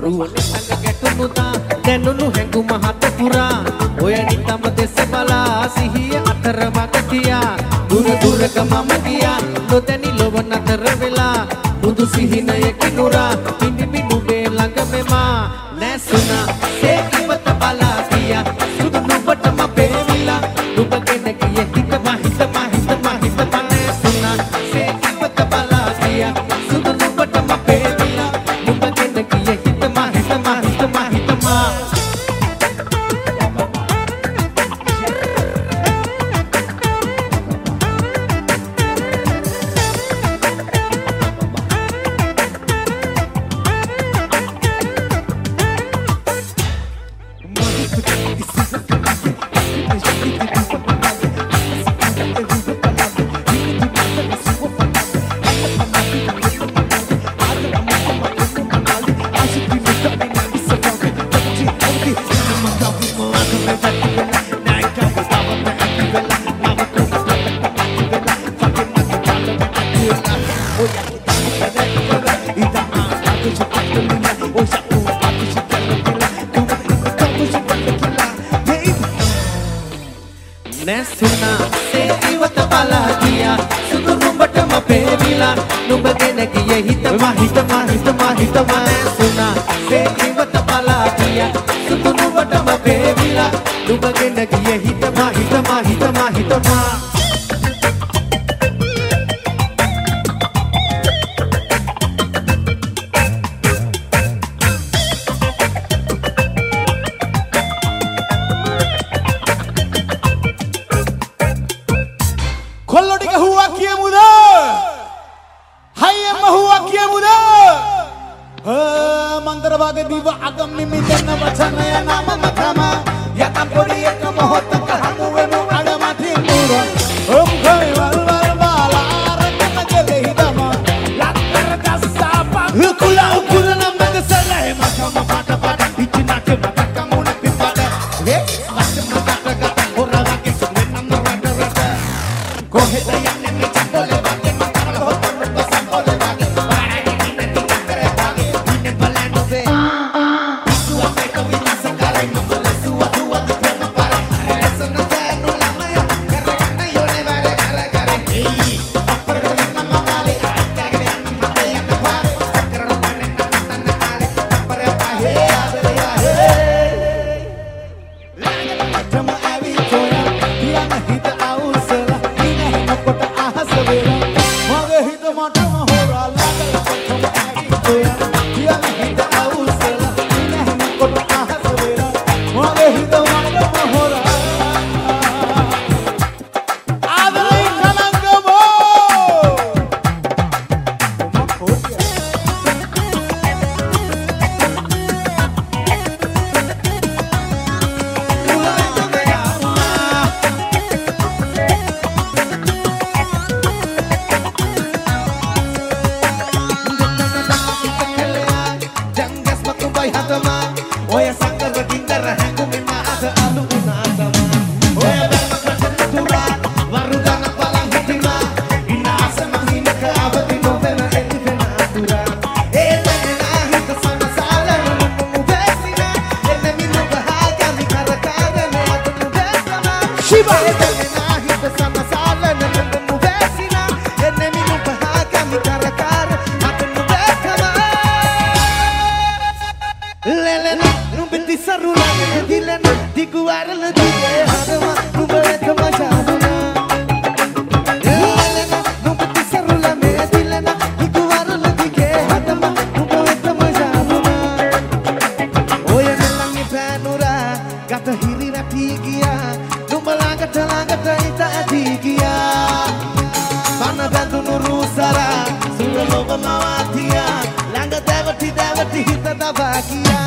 පරුවනේ සංග ගැටුණුදා දැනුණු හැඟුම හත පුරා ඔය නිතම දෙස බලා සිහිය අතරමඟ තියා දුර දුරක මම ගියා නොදැනි ලොව නතර වෙලා මුදු සිහිනයක නුරා පිනිමි නුඹේ ළඟ මෙමා නැසුණා ඒ ඉවත බලා ගියා සුදු නුඹටම පෙවිලා නුඹ ගෙන ගියේ හිත මහිත නැසුණා ඒ ඉවත බලා ගියා සුදු නුඹටම පෙවිලා නුඹ ගෙන ගියේ හිත මහිත නැසුණා ඒ ඉවත බලා ගියා සුදු නුඹටම පෙවිලා නුඹ ගෙන ගියේ හිත නැසුණා ඒ ඉවත බලා ගියා සුදු නුඹටම පෙවිලා නුඹ ගෙන ගියේ හිත කොල්ලොටික හුවා කියමුද? හයියම හුවා කියමුද? මන්දර වාගේ දිව අගම් නිමි දෙන්න වචනය නමම තම යකම් පොඩි එක මොහොතක හමු වෙමු අඩමති මුර ඔම්කයි වල්වල් බාලා රකම ගෙලෙහි දම ලත්තර දස්සාපා උකුලා උකුලන මග සලේ මකම පාට පාට ඉච්චි නට මතක මුණ පිපඩ වේ වචම ගත හොරා වගේ සුවෙන්නම රට කොහෙද යන්නේ මේ චම්බෝලේ වගේ මතරල හොතන බසම්බෝලේ වගේ පාරේ ඉන්නේ තිකරේ වගේ ඉන්නේ බලන්නේ සුවා පෙක විනාස කරේ මොකද සුවා දුවා දෙන්න පාරේ ඇසන දැනු ළමය කරගන්න යෝනේ වල කරේ එයි අපරේ මම කාලේ කරගෙන යන්න මතේ යන්න පාරේ කරන තැන නතන කාලේ අපරේ පහේ ආදරේ තම ඇවි තෝරා තියන හිත අවුසලා කොට අහස වේලා මගේ හිත මටම හොරා ළඟ තම ඇවි තෝරා තියන හිත අවුසලා ඉනහම කොට අහස වේලා මගේ හිත මටම හොරා ආදරේ කලංගමෝ ඔය සංගර දින්දර හැඟුමේ මාස අලු උනාසම ඔය බැලම කටන තුරා වරුදන බලන් හිටිනා ඉනාසම හිනක අවදි නොවන එලිවෙන අතුරා ඒ දැනෙනා හිත සනසාලන මුමු වෙසිනා එන්න මිනු ගහගමි කරකාගෙන අතුරු දෙසනා ශිවා ඒ දැනෙනා හිත සනසාලන මුමු වෙසිනා එන්න මිනු ගහගමි කරකාර අතුරු දෙසනා ලෙලන නුඹති සරුලා දිලන දිගුවරල දිගේ හදම නුඹ වෙතම ජාදුනා ලෙලන නුඹති සරුලා මේ දිලන දිගුවරල දිගේ හදම නුඹ වෙතම ජාදුනා ඔය නෙලන්නේ පෑනුරා ගත හිරි නැති ගියා නුඹ ළඟට හිත ඇති ගියා පන බඳුණු රුසරා සුරලොව නවාතියා ළඟ දැවටි හිත දබා ගියා